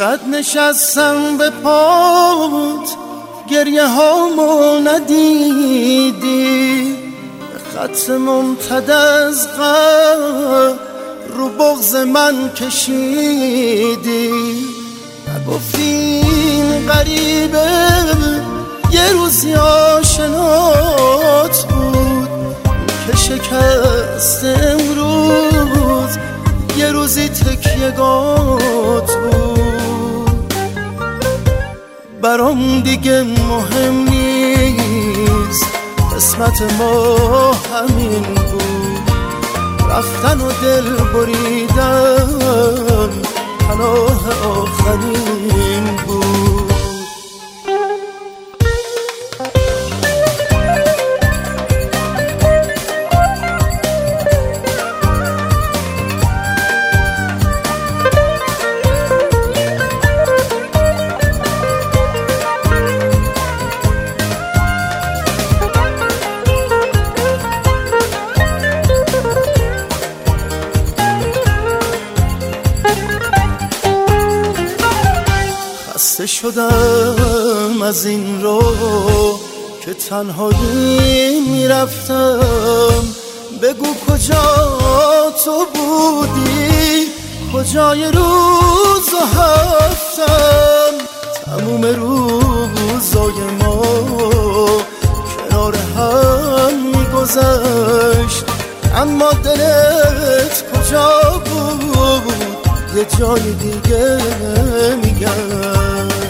چقدر نشستم به پات گریه هامو ندیدی، خط ممتد از غم رو بغض من کشیدی. نگفتی این غریبه یه روزی آشنات بود که شکست امروز یه روزی تکیه‌گات بود. برام دیگه مهم نیست، قسمت ما همین بود، رفتن و دل بریدن پناه آخرین بود. خسته شدم از این رو که تنهایی میرفتم. بگو کجا تو بودی، کجای روز و هفتم. تموم روزای ما کنار هم میگذشت، اما دلت کجا بود یه جای دیگه میگشت.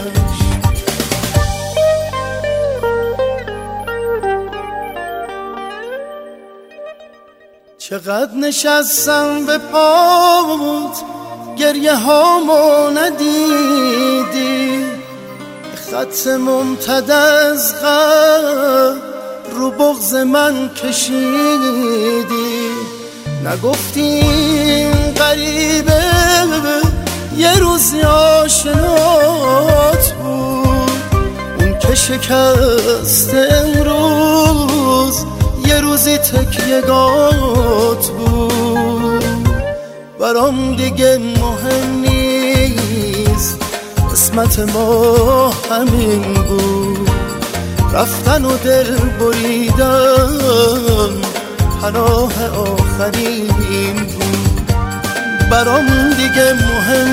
چقدر نشستم به پات گریه هامو ندیدی، خط ممتد از غم رو بغض من کشیدی. نگفتی این غریبه یه روزی آشنات بود، اون که شکست امروز یه روزی تکیه‌گات بود. برام دیگه مهم نیست، قسمت ما همین بود، رفتن و دل بریدن پناه آخرین بود. برام دیگه مهم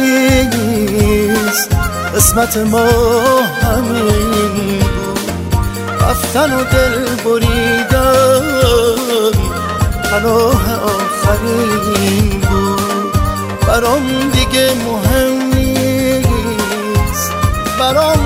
نیست، قسمت ما همین بود، رفتن و دل بریدن پناه آخرین بود. برام دیگه مهم نیست، برام